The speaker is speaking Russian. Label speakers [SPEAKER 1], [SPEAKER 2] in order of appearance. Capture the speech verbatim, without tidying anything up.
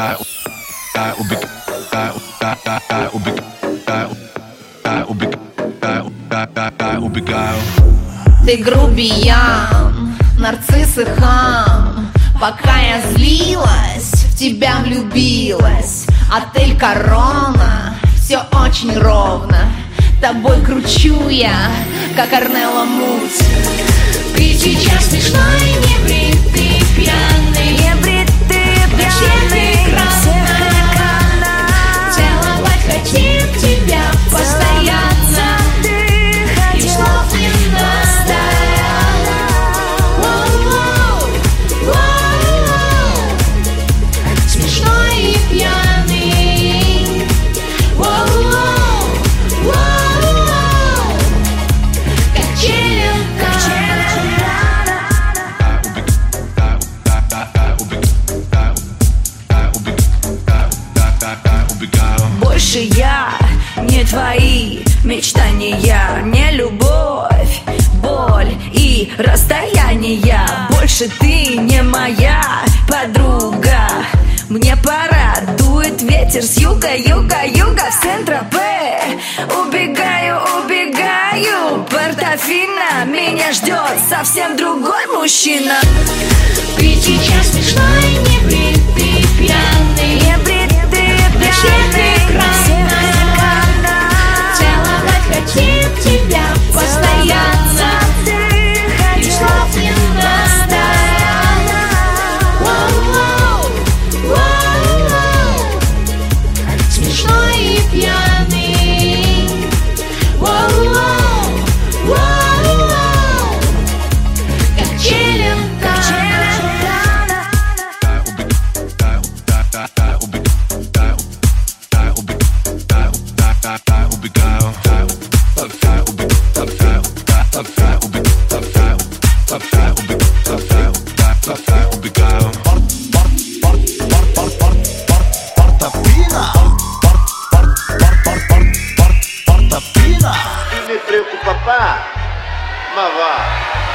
[SPEAKER 1] убегаю.
[SPEAKER 2] Ты грубиян, нарцисс и хам. Пока я злилась, в тебя влюбилась. Отель Корона, все очень ровно. Тобой кручу я, как Орнелло Муть. Ты сейчас смешной, небритый, пьяный.
[SPEAKER 3] Небритый, пьяный,
[SPEAKER 2] экрана. Целовать хотим тебя постоянно. И слов не надо. Смешной и пьяный.
[SPEAKER 3] Больше я не твои мечтания, не любовь, боль и расстояние. Больше ты не моя подруга. Мне пора, дует ветер с юга, юга, юга в Сент-Тропе. Убегаю, убегаю, Портофино. Меня ждет совсем другой мужчина.
[SPEAKER 2] Ты сейчас смешной, небритый, пьяный.
[SPEAKER 3] Небритый, пьяный,
[SPEAKER 2] экрана. Целовать хотим тебя постоянно. И слов не надо. Смешной и пьяный. Как челентано.
[SPEAKER 1] Убегаю.
[SPEAKER 4] Il ne preoccupa pas, ma va.